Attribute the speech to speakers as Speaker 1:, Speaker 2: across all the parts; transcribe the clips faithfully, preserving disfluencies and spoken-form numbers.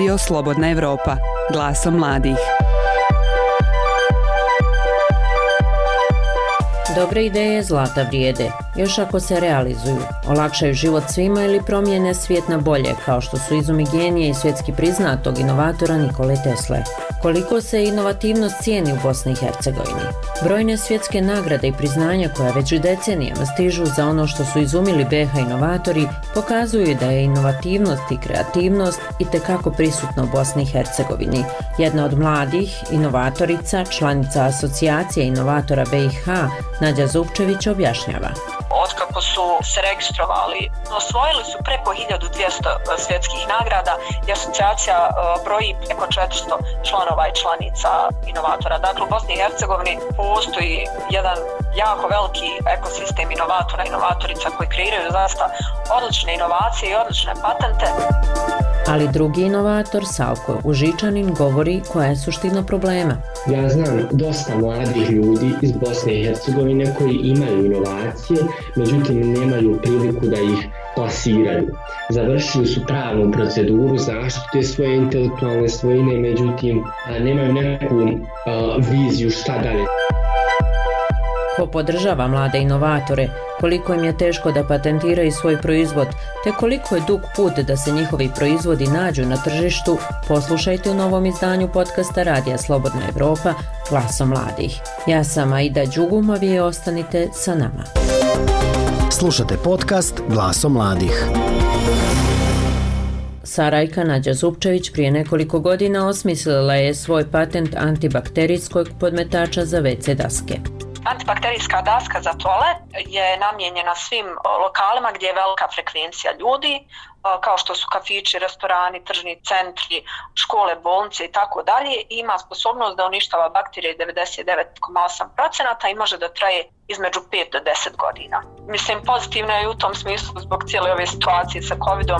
Speaker 1: Radio Slobodna Evropa, glasom mladih.
Speaker 2: Dobre ideje zlata vrijede, još ako se realizuju, olakšaju život svima ili promijene svijet na bolje, kao što su izumi genije i svjetski priznatog inovatora Nikole Tesle. Koliko se inovativnost cijeni u Bosni i Hercegovini? Brojne svjetske nagrade i priznanja koja već decenijama stižu za ono što su izumili be ha inovatori pokazuju da je inovativnost i kreativnost itekako prisutna u Bosni i Hercegovini. Jedna od mladih inovatorica, članica asocijacije inovatora be i ha, Nađa Zupčević objašnjava.
Speaker 3: Otkako su se registrovali, osvojili su preko hiljadu dvjesto svjetskih nagrada i asocijacija broji preko četiristo članova i članica inovatora. Dakle, u Bosni i Hercegovini postoji jedan jako veliki ekosistem inovatora i inovatorica koji kreiraju zaista odlične inovacije i odlične patente.
Speaker 2: Ali drugi inovator, Salko Užičanin, govori koja je suština problema.
Speaker 4: Ja znam dosta mladih ljudi iz Bosne i Hercegovine koji imaju inovacije, međutim nemaju priliku da ih plasiraju. Završili su pravnu proceduru zaštite svoje intelektualne svojine, međutim nemaju neku uh, viziju šta dalje.
Speaker 2: Ko podržava mlade inovatore, koliko im je teško da patentiraju svoj proizvod, te koliko je dug put da se njihovi proizvodi nađu na tržištu, poslušajte u novom izdanju podcasta Radija Slobodna Evropa, glasom mladih. Ja sam Aida Đugumov i ostanite sa nama.
Speaker 5: Slušate podcast Glasom mladih.
Speaker 2: Sarajka Nađa Zupčević prije nekoliko godina osmislila je svoj patent antibakterijskog podmetača za ve ce daske.
Speaker 3: Antibakterijska daska za toalet je namijenjena svim lokalima gdje je velika frekvencija ljudi, kao što su kafići, restorani, tržni centri, škole, bolnice i tako dalje. Ima sposobnost da uništava bakterije devedeset devet zarez osam posto i može da traje između pet do deset godina. Mislim, pozitivno je u tom smislu zbog cijele ove situacije sa covidom.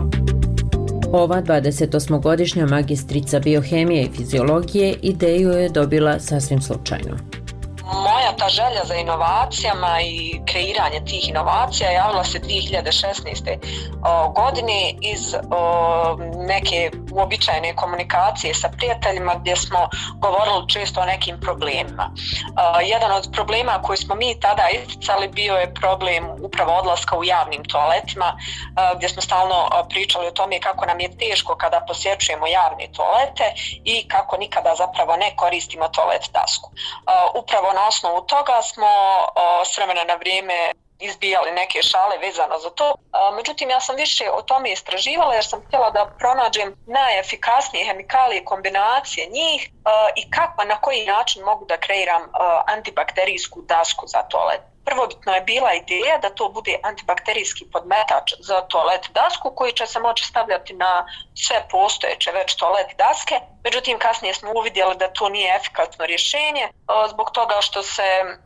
Speaker 2: Ova dvadesetosmogodišnja magistrica biohemije i fiziologije ideju je dobila sasvim slučajno.
Speaker 3: Moja ta želja za inovacijama i kreiranje tih inovacija javila se dvije hiljade šesnaeste. godine iz o, neke uobičajene komunikacije sa prijateljima gdje smo govorili često o nekim problemima. O, jedan od problema koji smo mi tada isticali bio je problem upravo odlaska u javnim toaletima, o, gdje smo stalno pričali o tome kako nam je teško kada posjećujemo javne toalete i kako nikada zapravo ne koristimo toalet dasku. O, upravo na osnovu toga smo o, s vremena na vrijeme izbijali neke šale vezano za to. Međutim, ja sam više o tome istraživala jer sam htjela da pronađem najefikasnije hemikalije, kombinacije njih i kako, na koji način mogu da kreiram antibakterijsku dasku za toalet. Prvobitno je bila ideja da to bude antibakterijski podmetač za toalet dasku koji će se moći stavljati na sve postojeće već toalet daske. Međutim, kasnije smo uvidjeli da to nije efikasno rješenje zbog toga što se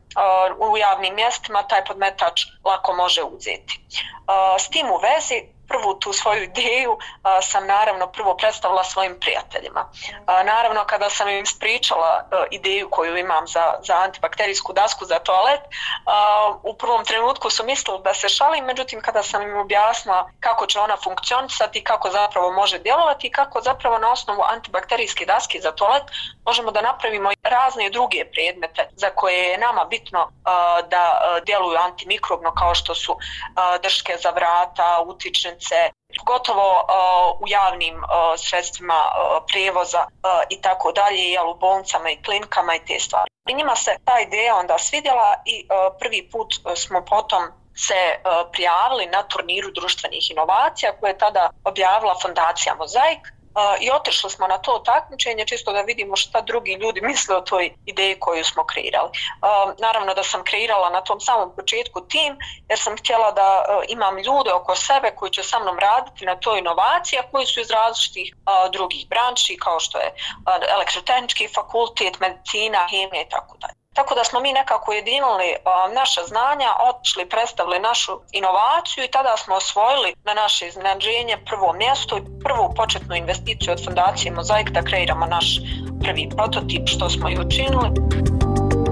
Speaker 3: u javnim mjestima taj podmetač lako može uzeti. S tim u vezi, prvu tu svoju ideju a, sam naravno prvo predstavila svojim prijateljima. A, naravno kada sam im ispričala a, ideju koju imam za, za antibakterijsku dasku za toalet, a, u prvom trenutku su mislili da se šalim, međutim kada sam im objasnila kako će ona funkcionisati, kako zapravo može djelovati i kako zapravo na osnovu antibakterijske daske za toalet možemo da napravimo razne druge predmete za koje je nama bitno a, da a, djeluju antimikrobno, kao što su a, drške za vrata, utičnice, pogotovo uh, u javnim uh, sredstvima uh, prijevoza uh, i tako dalje, jel, u bolnicama i klinikama i te stvari. I njima se ta ideja onda svidjela i uh, prvi put smo potom se uh, prijavili na turniru društvenih inovacija koje je tada objavila Fondacija Mozaik. Uh, I otišli smo na to takmičenje čisto da vidimo šta drugi ljudi misle o toj ideji koju smo kreirali. Uh, naravno da sam kreirala na tom samom početku tim jer sam htjela da uh, imam ljude oko sebe koji će sa mnom raditi na toj inovaciji, a koji su iz različitih uh, drugih branši kao što je uh, elektrotehnički fakultet, medicina, hemija i tako dalje. Tako da smo mi nekako ujedinili uh, naša znanja, otišli, predstavili našu inovaciju i tada smo osvojili na naše iznenađenje prvo mjesto i prvu početnu investiciju od Fondacije Mozaik da kreiramo naš prvi prototip, što smo i učinili.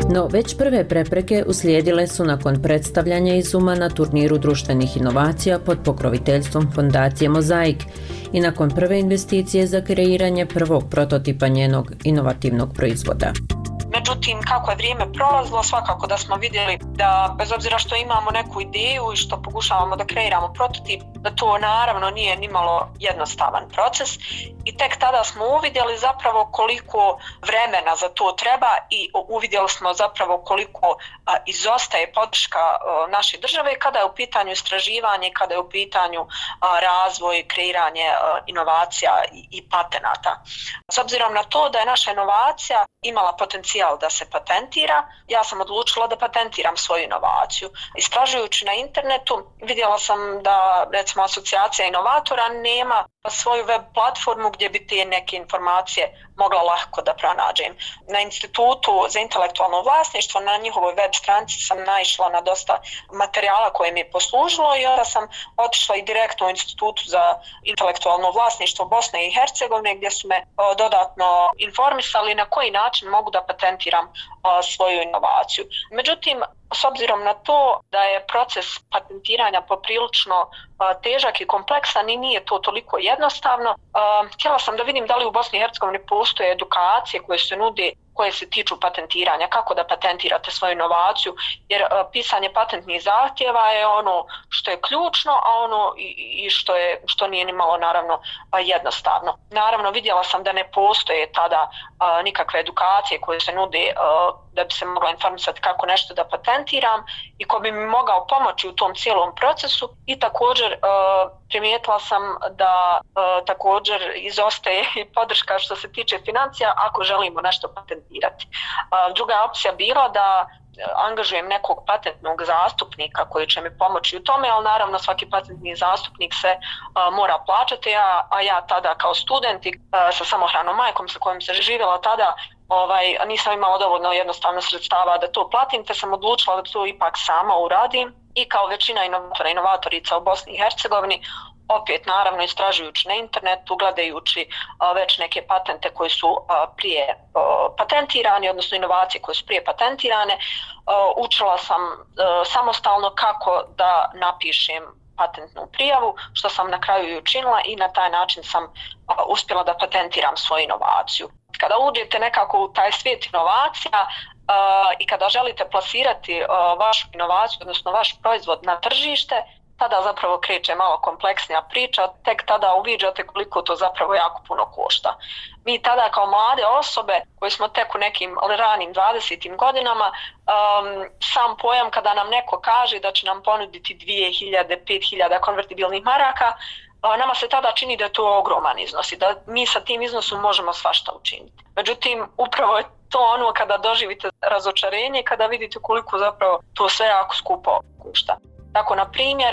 Speaker 2: No, već prve prepreke uslijedile su nakon predstavljanja izuma na turniru društvenih inovacija pod pokroviteljstvom fondacije Mozaik i nakon prve investicije za kreiranje prvog prototipa njenog inovativnog proizvoda.
Speaker 3: Međutim, kako je vrijeme prolazilo, svakako da smo vidjeli da bez obzira što imamo neku ideju i što pokušavamo da kreiramo prototip, da to naravno nije nimalo jednostavan proces i tek tada smo uvidjeli zapravo koliko vremena za to treba i uvidjeli smo zapravo koliko a, izostaje podrška a, naše države kada je u pitanju istraživanje, kada je u pitanju a, razvoj, kreiranje a, inovacija i, i patenata. S obzirom na to da je naša inovacija imala potencijal da se patentira, ja sam odlučila da patentiram svoju inovaciju. Istražujući na internetu vidjela sam da recimo asocijacija inovatora nema svoju web platformu gdje bi te neke informacije mogla lako da pronađem. Na Institutu za intelektualno vlasništvo, na njihovoj web stranici sam naišla na dosta materijala koje mi je poslužilo i onda sam otišla i direktno u Institutu za intelektualno vlasništvo Bosne i Hercegovine gdje su me dodatno informisali na koji način mogu da patentiram svoju inovaciju. Međutim, s obzirom na to da je proces patentiranja poprilično težak i kompleksan i nije to toliko jednostavno, htjela sam da vidim da li u Bosni i Hercegovini postoje edukacije koje se nude koje se tiču patentiranja, kako da patentirate svoju inovaciju, jer pisanje patentnih zahtjeva je ono što je ključno, a ono i što je što nije ni malo naravno jednostavno. Naravno vidjela sam da ne postoje tada nikakve edukacije koje se nude da bi se mogla informisati kako nešto da patentiram i ko bi mi mogao pomoći u tom cijelom procesu i također primijetila sam da također izostaje i podrška što se tiče financija ako želimo nešto patentirati. Druga opcija bila da angažujem nekog patentnog zastupnika koji će mi pomoći u tome, ali naravno svaki patentni zastupnik se uh, mora plaćati, a, a ja tada kao student i uh, sa samohranom majkom sa kojom se živjela tada ovaj, nisam imala dovoljno jednostavno sredstava da to platim, te sam odlučila da to ipak sama uradim i kao većina inovatora, inovatorica u Bosni i Hercegovini opet naravno istražujući na internetu, gledajući a, već neke patente koji su a, prije a, patentirani, odnosno inovacije koje su prije patentirane, a, učila sam a, samostalno kako da napišem patentnu prijavu, što sam na kraju i učinila i na taj način sam a, uspjela da patentiram svoju inovaciju. Kada uđete nekako u taj svijet inovacija a, i kada želite plasirati a, vašu inovaciju, odnosno vaš proizvod na tržište, tada zapravo kreće malo kompleksnija priča, tek tada uviđate koliko to zapravo jako puno košta. Mi tada kao mlade osobe koji smo tek u nekim ranim dvadesetim godinama, um, sam pojam kada nam neko kaže da će nam ponuditi dvije hiljade, pet hiljada konvertibilnih maraka, nama se tada čini da je to ogroman iznos i da mi sa tim iznosom možemo svašta učiniti. Međutim, upravo je to ono kada doživite razočarenje, kada vidite koliko zapravo to sve jako skupo košta. Tako, na primjer,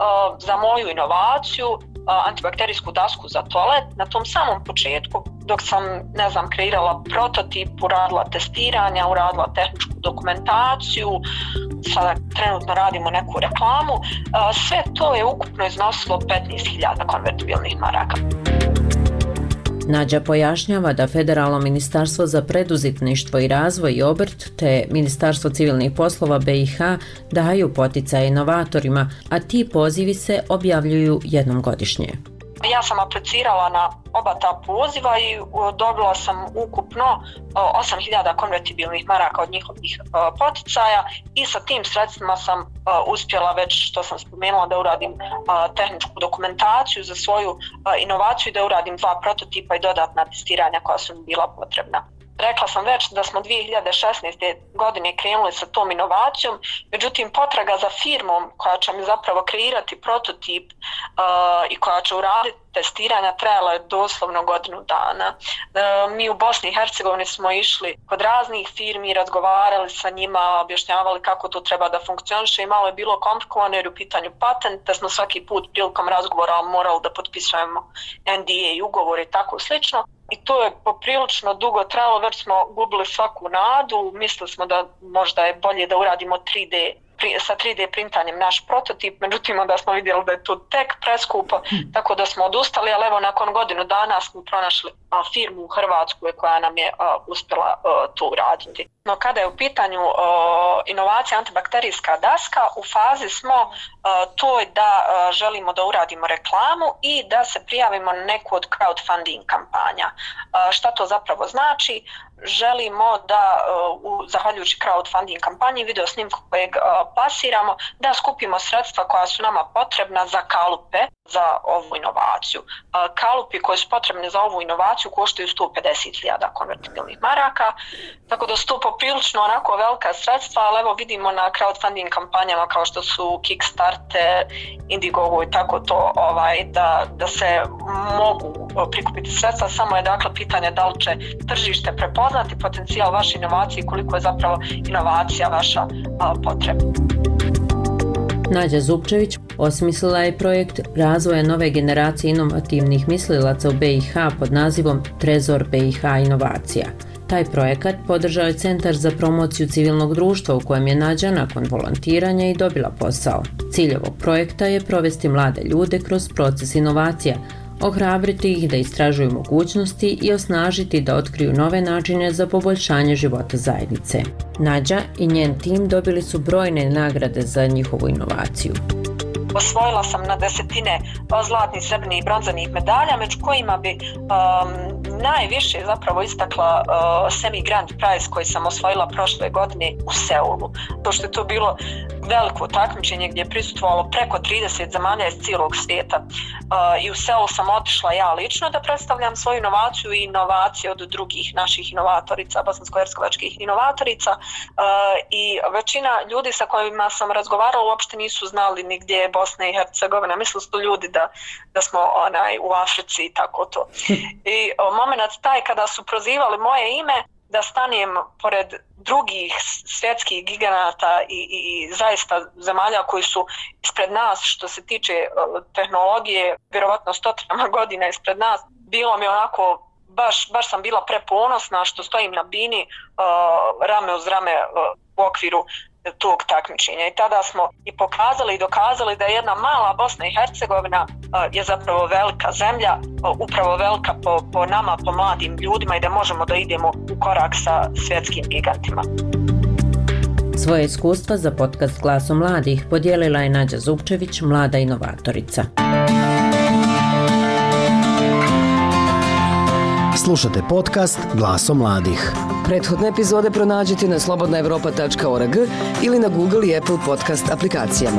Speaker 3: za moju inovaciju, antibakterijsku dasku za toalet, na tom samom početku, dok sam, ne znam, kreirala prototip, uradila testiranja, uradila tehničku dokumentaciju, sada trenutno radimo neku reklamu, sve to je ukupno iznosilo petnaest hiljada konvertibilnih maraka.
Speaker 2: Nađa pojašnjava da Federalno ministarstvo za preduzetništvo i razvoj i obrt te Ministarstvo civilnih poslova B i H daju poticaje inovatorima, a ti pozivi se objavljuju jednom godišnje.
Speaker 3: Ja sam aplicirala na oba ta poziva i dobila sam ukupno osam hiljada konvertibilnih maraka od njihovih poticaja i sa tim sredstvima sam uspjela već, što sam spomenula, da uradim tehničku dokumentaciju za svoju inovaciju i da uradim dva prototipa i dodatna testiranja koja su mi bila potrebna. Rekla sam već da smo dvije hiljade šesnaeste. godine krenuli sa tom inovacijom, međutim potraga za firmom koja će mi zapravo kreirati prototip uh, i koja će uraditi testiranja trajala je doslovno godinu dana. Uh, mi u Bosni i Hercegovini smo išli kod raznih firmi, razgovarali sa njima, objašnjavali kako to treba da funkcioniše i malo je bilo komplikovano jer u pitanju patent, da smo svaki put prilikom razgovora morali da potpisujemo N D A i ugovor i tako slično. I to je poprilično dugo trajalo, već smo gubili svaku nadu, mislili smo da možda je bolje da uradimo tri D, sa tri D printanjem naš prototip, međutim onda smo vidjeli da je to tek preskupo, tako da smo odustali, ali evo nakon godinu dana smo pronašli a, firmu u Hrvatskoj koja nam je a, uspjela a, to uraditi. No kada je u pitanju uh, inovacija antibakterijska daska, u fazi smo uh, toj da uh, želimo da uradimo reklamu i da se prijavimo na neku od crowdfunding kampanja. Uh, šta to zapravo znači? Želimo da, uh, zahvaljujući crowdfunding kampanji, video snimku kojeg uh, plasiramo, da skupimo sredstva koja su nama potrebna za kalupe za ovu inovaciju. Uh, kalupi koji su potrebni za ovu inovaciju koštaju sto pedeset hiljada konvertibilnih maraka, tako da su to poprilično onako velika sredstva, ali evo vidimo na crowdfunding kampanjama kao što su Kickstarter, Indiegogo i tako to, ovaj, da, da se mogu prikupiti sredstva, samo je dakle pitanje da li će tržište prepoznati potencijal vaše inovacije i koliko je zapravo inovacija vaša a, potreba.
Speaker 2: Nađa Zupčević osmislila je projekt razvoja nove generacije inovativnih mislilaca u B i H pod nazivom Trezor B i H inovacija. Taj projekat podržao je Centar za promociju civilnog društva u kojem je Nađa nakon volontiranja i dobila posao. Cilj ovog projekta je provesti mlade ljude kroz proces inovacija, ohrabriti ih da istražuju mogućnosti i osnažiti da otkriju nove načine za poboljšanje života zajednice. Nađa i njen tim dobili su brojne nagrade za njihovu inovaciju.
Speaker 3: Osvojila sam na desetine zlatnih, srebrnih i bronzanih medalja, među kojima bi um, najviše zapravo istakla uh, Semi Grand Prize koji sam osvojila prošle godine u Seulu. To što je to bilo veliko takmičenje gdje je prisustvovalo preko trideset zemalja iz cijelog svijeta. Uh, I u Seulu sam otišla ja lično da predstavljam svoju inovaciju i inovacije od drugih naših inovatorica, bosansko-hercegovačkih inovatorica. Uh, I većina ljudi sa kojima sam razgovarala uopšte nisu znali ni gdje je Bosna i Hercegovina. Mislili su ljudi da, da smo onaj, u Africi i tako to. I o, moment taj kada su prozivali moje ime da stanem pored drugih svjetskih giganata i, i, i zaista zemalja koji su ispred nas što se tiče o, tehnologije, vjerovatno stotinama godina ispred nas, bilo mi onako, baš, baš sam bila preponosna što stojim na bini o, rame uz rame o, u okviru tog takmičenja. I tada smo i pokazali i dokazali da jedna mala Bosna i Hercegovina je zapravo velika zemlja, upravo velika po, po nama, po mladim ljudima i da možemo da idemo u korak sa svjetskim gigantima.
Speaker 2: Svoje iskustva za podcast Glasom mladih podijelila je Nađa Zupčević, mlada inovatorica.
Speaker 5: Slušate podcast Glasom mladih.
Speaker 6: Prethodne epizode pronađite na slobodna evropa tačka org ili na Google i Apple podcast aplikacijama.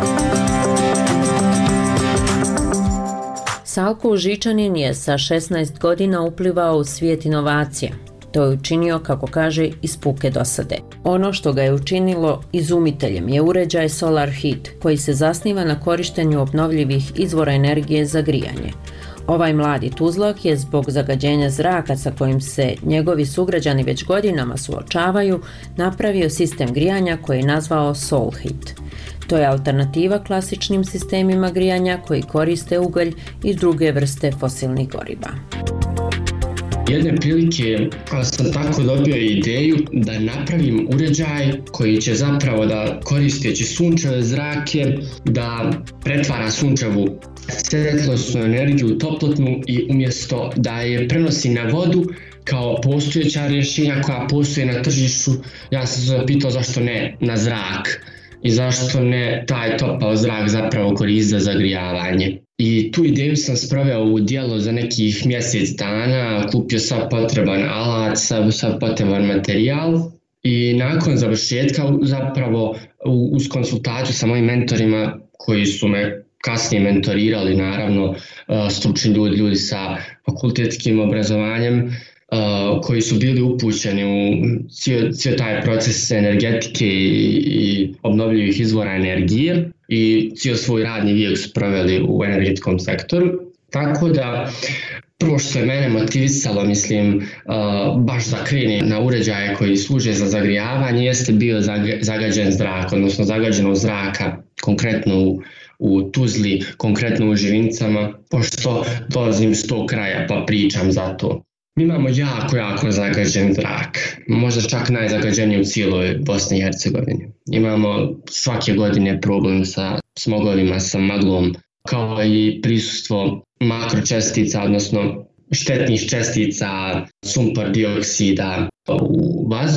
Speaker 2: Salko Užičanin je sa šesnaest godina uplivao u svijet inovacija. To je učinio, kako kaže, iz puke dosade. Ono što ga je učinilo izumiteljem je uređaj Solar Heat, koji se zasniva na korištenju obnovljivih izvora energije za grijanje. Ovaj mladi tuzlak je zbog zagađenja zraka sa kojim se njegovi sugrađani već godinama suočavaju napravio sistem grijanja koji je nazvao Soul Heat. To je alternativa klasičnim sistemima grijanja koji koriste ugalj i druge vrste fosilnih goriva.
Speaker 4: Jedne prilike sam tako dobio ideju da napravim uređaj koji će zapravo da koristeći sunčeve zrake da pretvara sunčevu svjetlosnu energiju toplotnu i umjesto da je prenosi na vodu kao postojeća rješenja koja postoje na tržištu, ja sam se pitao zašto ne na zrak i zašto ne taj topao zrak zapravo koristi za zagrijavanje. I tu ideju sam sproveo u djelo za nekih mjesec dana, kupio sav potreban alat, sav, sav potreban materijal i nakon završetka zapravo uz konsultaciju sa mojim mentorima koji su me kasnije mentorirali, naravno stručni ljudi, ljudi sa fakultetskim obrazovanjem, koji su bili upućeni u cijel taj proces energetike i, i obnovljivih izvora energije i cijel svoj radni vijek su proveli u energetskom sektoru. Tako da prvo što je mene motivisalo, mislim, baš da krenem na uređaje koji služe za zagrijavanje jeste bio zagađen zrak, odnosno zagađenog zraka, konkretno u u Tuzli, konkretno u Živinicama, pošto dolazim s tog kraja pa pričam za to. Mi imamo jako, jako zagađen zrak, možda čak najzagađeniji u cijeloj Bosni i Hercegovini. Imamo svake godine problem sa smogovima, sa maglom, kao i prisustvo makročestica, odnosno štetnih čestica, sumpor dioksida u vazduh.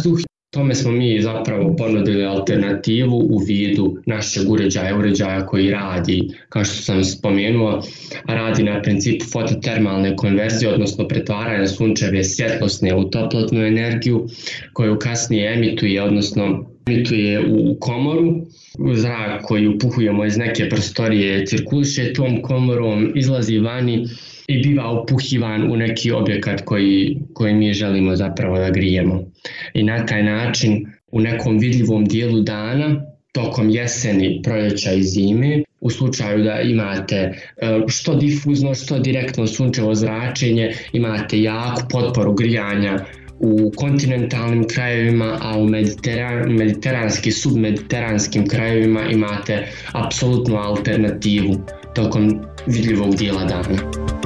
Speaker 4: Tome smo mi zapravo ponudili alternativu u vidu našeg uređaja, uređaja koji radi, kao što sam spomenuo, radi na principu fototermalne konverzije, odnosno pretvaranja sunčeve svjetlosne u toplotnu energiju koju kasnije emituje, odnosno emituje u komoru. Zrak koji upuhujemo iz neke prostorije cirkuliše tom komorom, izlazi vani i biva upuhivan u neki objekat koji, koji mi želimo zapravo da grijemo. I na taj način u nekom vidljivom dijelu dana, tokom jeseni, proljeća i zime, u slučaju da imate što difuzno, što direktno sunčevo zračenje, imate jaku potporu grijanja u kontinentalnim krajevima, a u mediteran, mediteranski, submediteranskim krajevima imate apsolutnu alternativu tokom vidljivog dijela dana.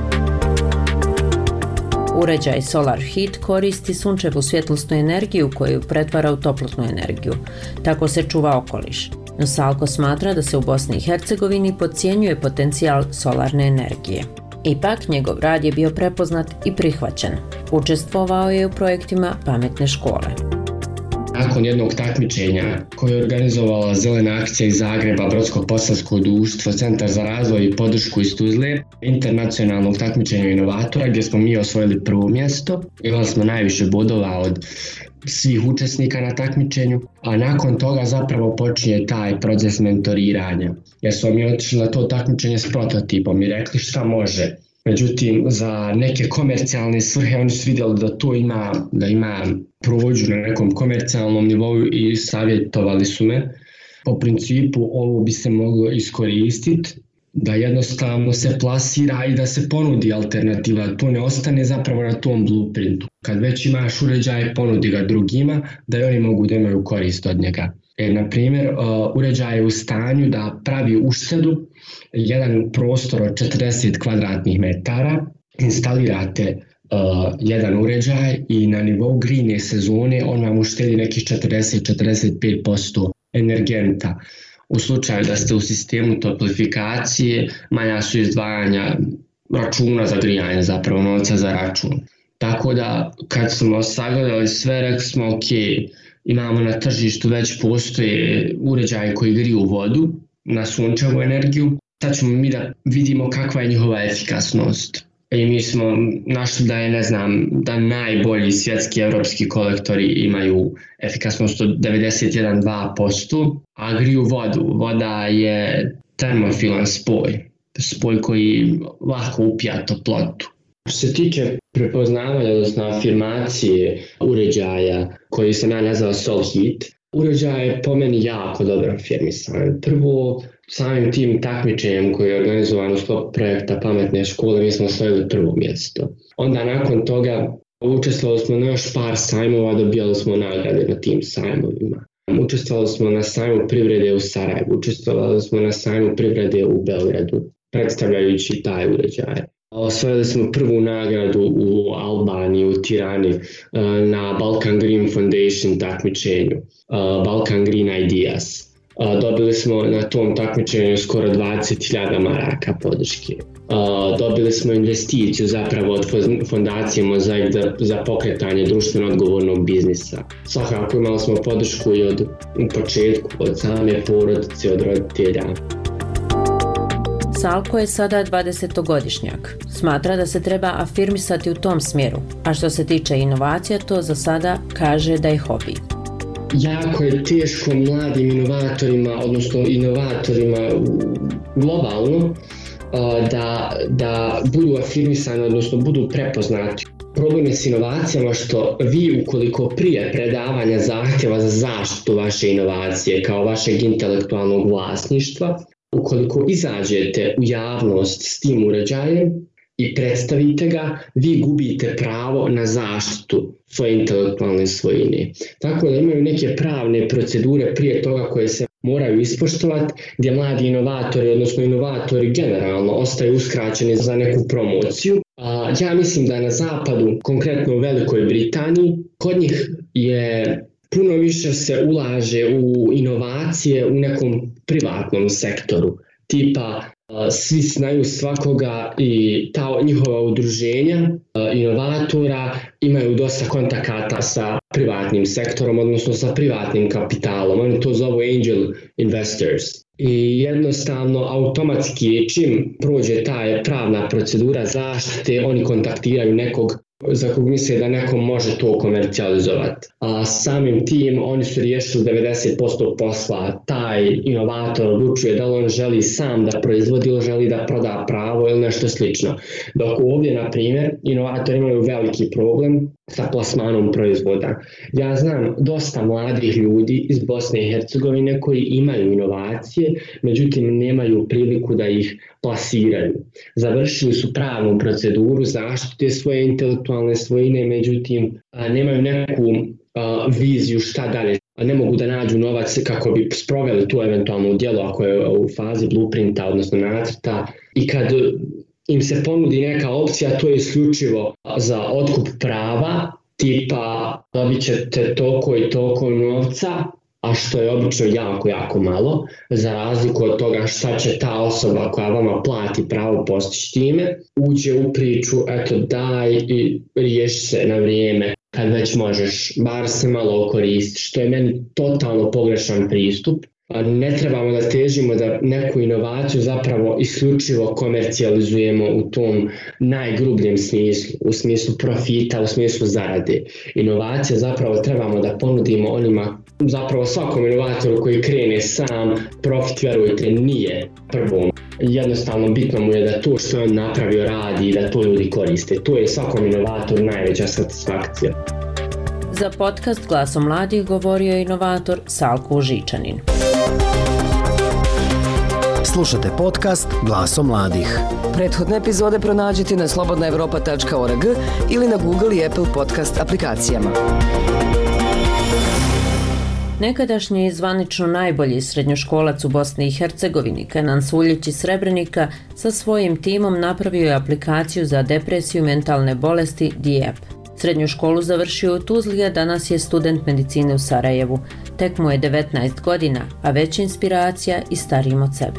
Speaker 2: Uređaj Solar Heat koristi sunčevu svjetlosnu energiju koju pretvara u toplotnu energiju. Tako se čuva okoliš. No Salko smatra da se u Bosni i Hercegovini podcjenjuje potencijal solarne energije. Ipak, njegov rad je bio prepoznat i prihvaćen. Učestvovao je u projektima pametne škole.
Speaker 4: Nakon jednog takmičenja koje je organizovala Zelena akcija iz Zagreba, Brodsko-posavsko društvo, Centar za razvoj i podršku iz Tuzle, internacionalnog takmičenja inovatora gdje smo mi osvojili prvo mjesto. Imali smo najviše bodova od svih učesnika na takmičenju, a nakon toga zapravo počinje taj proces mentoriranja. Jer smo mi otišli na to takmičenje s prototipom i rekli šta može. Međutim, za neke komercijalne svrhe oni su vidjeli da to ima, da ima prođu na nekom komercijalnom nivou i savjetovali su me. Po principu ovo bi se moglo iskoristiti, da jednostavno se plasira i da se ponudi alternativa, to ne ostane zapravo na tom blueprintu. Kad već imaš uređaj, ponudi ga drugima, da i oni mogu da imaju korist od njega. E, na primjer, uređaj je u stanju da pravi uštedu, jedan prostor od četrdeset kvadratnih metara, instalirate uh, jedan uređaj i na nivou grijne sezone on vam uštedi nekih četrdeset do četrdeset pet posto energenta. U slučaju da ste u sistemu toplifikacije, manja su izdvajanja računa za grijanje, zapravo novca za račun. Tako da kad smo sagledali sve, rekli smo ok, imamo na tržištu već postoje uređaje koji griju vodu na sunčevu energiju, sad ćemo mi da vidimo kakva je njihova efikasnost. I mi smo našli da je, ne znam, da najbolji svjetski evropski kolektori imaju efikasnost od devedeset jedan do dva posto, a griju vodu. Voda je termofilan spoj, spoj koji lako upija toplotu.
Speaker 7: Što se tiče prepoznavanja, odnosno afirmacije uređaja koji se nazva Solar Heat, uređaj je po meni jako dobro afirmisan. Prvo, samim tim takmičenjem koji je organizovan u sklopu projekta Pametne škole, mi smo osvojili prvo mjesto. Onda nakon toga učestvovali smo na još par sajmova, dobijali smo nagrade na tim sajmovima. Učestvovali smo na sajmu privrede u Sarajevu, učestvovali smo na sajmu privrede u Beogradu, predstavljajući taj uređaj. Osvojili smo prvu nagradu u Albaniji, u Tirani, na Balkan Green Foundation takmičenju, Balkan Green Ideas. Dobili smo na tom takmičenju skoro dvadeset hiljada maraka podrške. Dobili smo investiciju zapravo od fondacije Mozaik za pokretanje društveno odgovornog biznisa. Svakako imali smo podršku i od u početku, od same porodice, od roditelja.
Speaker 2: Salko je sada dvadesetogodišnjak. Smatra da se treba afirmisati u tom smjeru, a što se tiče inovacija, to za sada kaže da je hobi.
Speaker 7: Jako je teško mladim inovatorima, odnosno inovatorima globalno, da, da budu afirmisani, odnosno budu prepoznati. Problem je s inovacijama što vi ukoliko prije predavanja zahtjeva za zaštitu vaše inovacije kao vašeg intelektualnog vlasništva, ukoliko izađete u javnost s tim uređajem i predstavite ga, vi gubite pravo na zaštitu svoje intelektualne svojine. Tako da imaju neke pravne procedure prije toga koje se moraju ispoštovati, gdje mladi inovatori, odnosno inovatori generalno, ostaju uskraćeni za neku promociju. A ja mislim da na zapadu, konkretno u Velikoj Britaniji, kod njih je puno više se ulaže u inovacije u nekom privatnom sektoru. tipa svi znaju svakoga i ta njihova udruženja inovatora imaju dosta kontakata sa privatnim sektorom, odnosno sa privatnim kapitalom. Oni to zovu angel investors. I jednostavno, automatski, čim prođe ta pravna procedura zaštite, oni kontaktiraju nekog za kog misle da nekom može to komercijalizovati. A samim tim oni su riješili devedeset posto posla. Taj inovator odlučuje da li on želi sam da proizvodi ili želi da proda pravo ili nešto slično. Dok ovdje, na primjer, inovatori imaju veliki problem sa plasmanom proizvoda. Ja znam dosta mladih ljudi iz Bosne i Hercegovine koji imaju inovacije, međutim nemaju priliku da ih plasiraju. Završili su pravnu proceduru zaštite svoje intelektualne svojine, međutim nemaju neku a, viziju šta dalje. Ne mogu da nađu novac kako bi sproveli to eventualno djelo ako je u fazi blueprinta, odnosno nacrta. I kad im se ponudi neka opcija, to je isključivo za otkup prava, tipa dobit ćete toliko i toliko novca, a što je obično jako, jako malo, za razliku od toga šta će ta osoba koja vama plati pravo postići time, uđe u priču, eto daj i riješi se na vrijeme kad već možeš, bar se malo koristi, što je meni totalno pogrešan pristup. Ne trebamo da težimo da neku inovaciju zapravo isključivo komercijalizujemo u tom najgrubljem smislu, u smislu profita, u smislu zarade. Inovacije zapravo trebamo da ponudimo onima, zapravo svakom inovatoru koji krene sam, profit, vjerujte, nije prvo. Jednostavno bitno mu je da to što je on napravio radi i da to ljudi koriste. To je svakom inovatoru najveća satisfakcija.
Speaker 2: Za podcast Glasom mladih govorio je inovator Salko Žičanin.
Speaker 5: Slušate podcast Glasom mladih.
Speaker 6: Prethodne epizode pronađite na slobodna evropa tačka org ili na Google i Apple podcast aplikacijama.
Speaker 2: Nekadašnji zvanično najbolji srednjoškolac u Bosni i Hercegovini, Kenan Suljić iz Srebrenika, sa svojim timom napravio je aplikaciju za depresiju i mentalne bolesti D I E P. Srednju školu završio u Tuzli, a danas je student medicine u Sarajevu. Tek mu je devetnaest godina, a već inspiracija i starijim od sebe.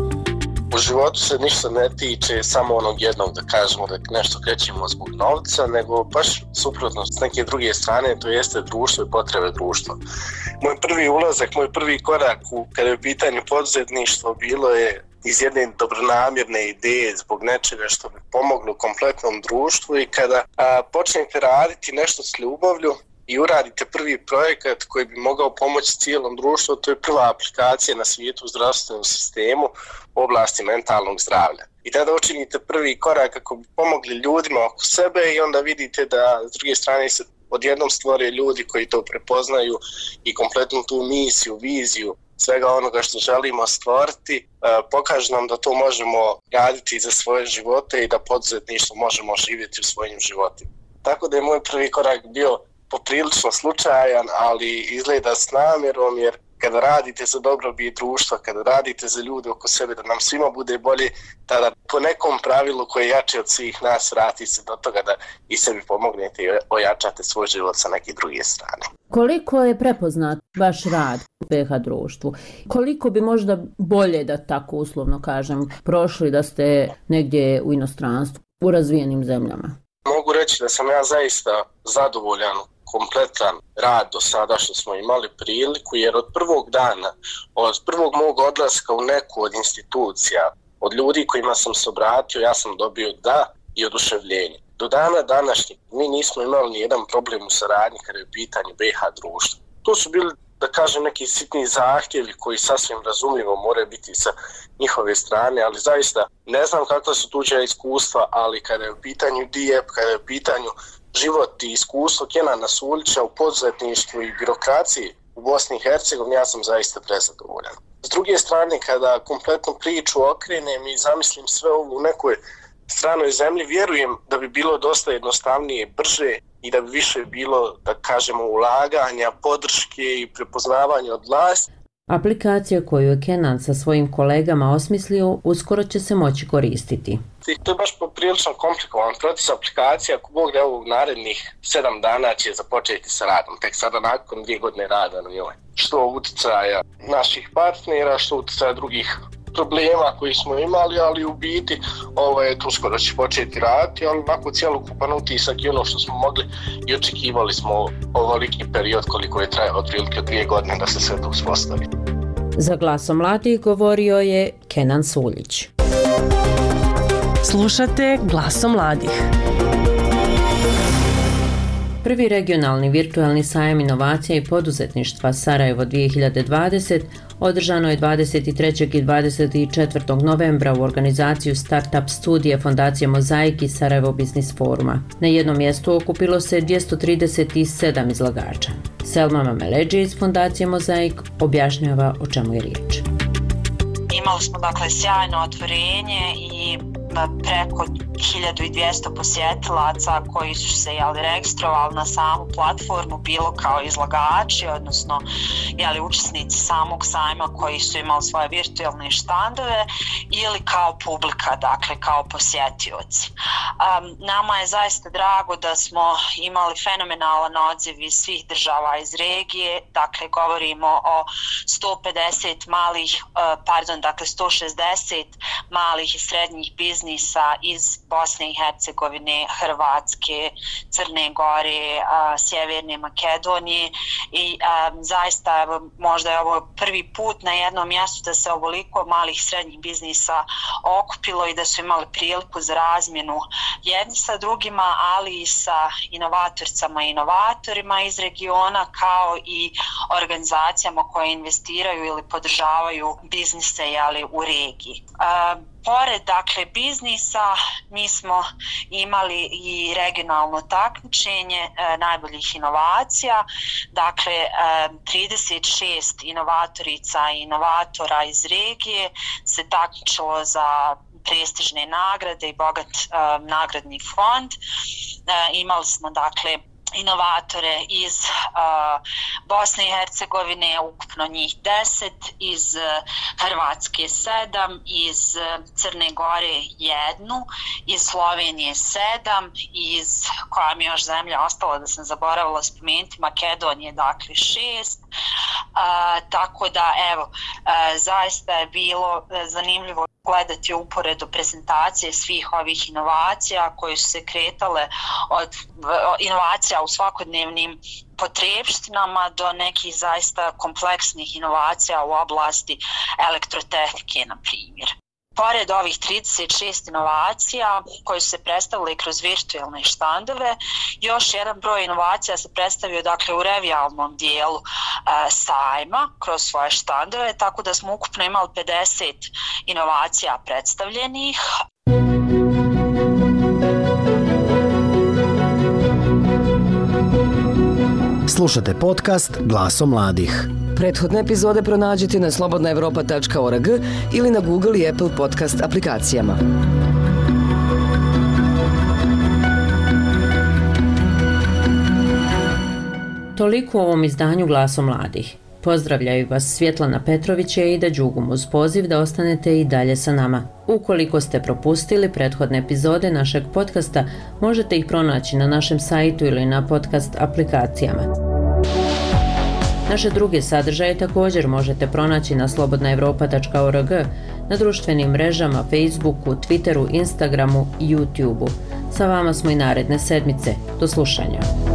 Speaker 8: U životu se ništa ne tiče samo onog jednog, da kažemo da nešto krećemo zbog novca, nego baš suprotno s neke druge strane, to jeste društvo i potrebe društva. Moj prvi ulazak, moj prvi korak u, kada je u pitanju poduzetništvo, bilo je iz jedne dobronamjerne ideje zbog nečega što bi pomoglo kompletnom društvu i kada a, počnete raditi nešto s ljubavlju i uradite prvi projekat koji bi mogao pomoći cijelom društvu, to je prva aplikacija na svijetu u zdravstvenom sistemu u oblasti mentalnog zdravlja. I tada učinite prvi korak kako bi pomogli ljudima oko sebe i onda vidite da s druge strane se odjednom stvore ljudi koji to prepoznaju i kompletnu tu misiju, viziju svega onoga što želimo stvoriti, pokaže nam da to možemo raditi za svoje živote i da poduzetništvo možemo živjeti u svojim životima. Tako da je moj prvi korak bio poprilično slučajan, ali izgleda s namjerom, jer kada radite za dobrobit društva, kada radite za ljude oko sebe, da nam svima bude bolje, tada po nekom pravilu koje je jače od svih nas vrati se do toga da i sebi pomognete i ojačate svoj život sa neke druge strane.
Speaker 2: Koliko je prepoznat vaš rad u P H društvu? Koliko bi možda bolje, da tako uslovno kažem, prošli da ste negdje u inostranstvu, u razvijenim zemljama?
Speaker 8: Mogu reći da sam ja zaista zadovoljan kompletan rad do sada što smo imali priliku, jer od prvog dana, od prvog mog odlaska u neku od institucija, od ljudi kojima sam se obratio, ja sam dobio da i oduševljenje. Do dana današnjeg mi nismo imali ni jedan problem u saradnji kada je u pitanju B H društva. To su bili, da kažem, neki sitni zahtjevi koji sasvim razumljivo moraju biti sa njihove strane, ali zaista ne znam kakva su tuđa iskustva, ali kada je u pitanju D I E P, kada je u pitanju život i iskustvo Kenana Suljića u poduzetništvu i birokraciji u Bosni i Hercegovini, ja sam zaista prezadovoljan. S druge strane, kada kompletnu priču okrenem i zamislim sve ovo u nekoj stranoj zemlji, vjerujem da bi bilo dosta jednostavnije, brže i da bi više bilo, da kažemo, ulaganja, podrške i prepoznavanja od vlasti.
Speaker 2: Aplikacija koju je Kenan sa svojim kolegama osmislio uskoro će se moći koristiti.
Speaker 8: To je baš poprilično komplikovan proces aplikacija. Ako Bog da ovog narednih sedam dana će započeti sa radom, tek sada nakon dvije godine rada na njoj. Što utjecaja naših partnera, što utjecaja drugih problema koji smo imali, ali u biti ovo je uskoro će početi raditi, ali onako cjelokupan utisak i ono što smo mogli i očekivali smo ovoliki period koliko je trajalo otprilike dvije godine da se sve to uspostavi.
Speaker 2: Za Glasom mladih govorio je Kenan Suljić.
Speaker 9: Slušate Glasom mladih.
Speaker 2: Prvi regionalni virtualni sajam inovacija i poduzetništva Sarajevo dvije hiljade dvadeset održano je dvadeset trećeg i dvadeset četvrtog novembra u organizaciju Startup studije Fondacije Mozaik i Sarajevo Biznis foruma. Na jednom mjestu okupilo se dvjesto trideset sedam izlagača. Selma Mameleđi iz Fondacije Mozaik objašnjava o čemu je riječ.
Speaker 10: Imali smo dakle sjajno otvorenje i preko hiljadu dvjesto posjetilaca koji su se jeli, registrovali na samu platformu, bilo kao izlagači, odnosno jeli, učesnici samog sajma koji su imali svoje virtualne štandove ili kao publika, dakle kao posjetioci. Um, nama je zaista drago da smo imali fenomenalan odziv iz svih država iz regije, dakle govorimo o sto pedeset malih, uh, pardon, dakle sto šezdeset malih i srednjih biznisa iz Bosne i Hercegovine, Hrvatske, Crne Gore, a, Sjeverne Makedonije i a, zaista evo, možda je ovo prvi put na jednom mjestu da se ovoliko malih i srednjih biznisa okupilo i da su imali priliku za razmjenu jedni sa drugima, ali i sa inovatoricama i inovatorima iz regiona kao i organizacijama koje investiraju ili podržavaju biznise jeli, u regiji. A, Pored dakle biznisa mi smo imali i regionalno takmičenje e, najboljih inovacija, dakle e, trideset šest inovatorica i inovatora iz regije se takmičilo za prestižne nagrade i bogat e, nagradni fond. E, imali smo dakle inovatore iz uh, Bosne i Hercegovine, ukupno njih deset, iz uh, Hrvatske sedam, iz uh, Crne Gore jednu, iz Slovenije sedam, iz koja mi još zemlja ostala da sam zaboravila spomenuti, Makedonije dakle šest. Uh, tako da evo, uh, zaista je bilo uh, zanimljivo gledati uporedo prezentacije svih ovih inovacija koje su se kretale od inovacija u svakodnevnim potrebštinama do nekih zaista kompleksnih inovacija u oblasti elektrotehnike, na primjer. Pored ovih trideset šest inovacija koje su se predstavile kroz virtualne štandove, još jedan broj inovacija se predstavio dakle u revijalnom dijelu e, sajma kroz svoje štandove, tako da smo ukupno imali pedeset inovacija predstavljenih.
Speaker 5: Slušate podcast Glasom mladih.
Speaker 6: Prethodne epizode pronađite na slobodna evropa tačka org ili na Google i Apple podcast aplikacijama.
Speaker 2: Toliko u ovom izdanju Glasom mladih. Pozdravljaju vas Svjetlana Petrović i Ida Đugum uz poziv da ostanete i dalje sa nama. Ukoliko ste propustili prethodne epizode našeg podcasta, možete ih pronaći na našem sajtu ili na podcast aplikacijama. Naše druge sadržaje također možete pronaći na slobodna evropa tačka org, na društvenim mrežama, Facebooku, Twitteru, Instagramu i YouTubeu. Sa vama smo i naredne sedmice. Do slušanja.